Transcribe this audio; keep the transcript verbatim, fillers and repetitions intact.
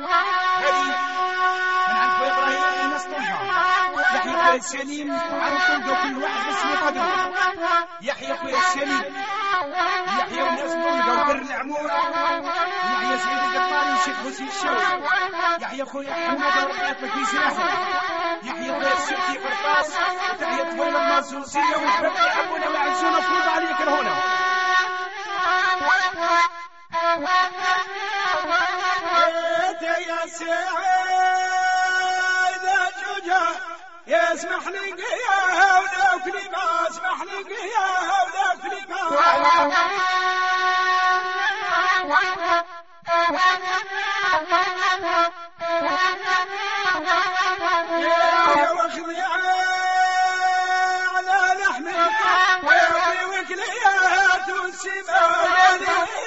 من عند خويا ابراهيم الناس طنجة. يحيى خويا السليم عرفتوا لقوا كل واحد اسمه قدره. يحيى خويا السليم يحيى والناس لقوا بر العمود. يحيى سعيد القطاري والشيخ حسين الشاوي. يحيى خويا حماد ورقات في سلاحه. يحيى خويا السيوطي قرطاس. تحية طويلة المنصوصية والبرد يحبونا ويعزونا فوضى عليك هنا. يا سعيد جوجا يا اسمح لي يا ولا كلمة اسمح لي يا ولا كلمة يا واخذ يا على لحمي ويا وكليات والسماء